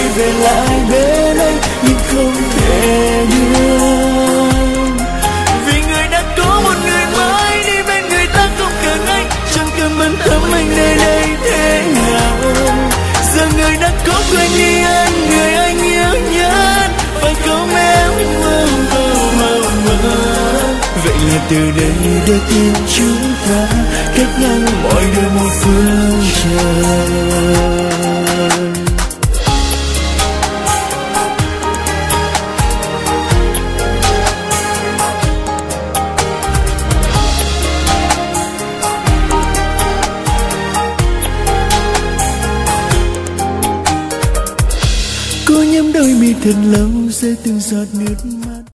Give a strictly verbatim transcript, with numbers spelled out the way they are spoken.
về lại bên anh nhưng không thể được, vì người đã có một người mới, đi bên người ta không cần anh, chẳng cần bận tâm anh nơi đây thế nào. Giờ người đã có quên đi anh, người anh yêu nhất phải không em? Vậy là từ đây để tim chúng ta cách nhau mọi đời một phương trời. Cô nhắm đôi mi thật lâu rơi từng giọt nước mắt.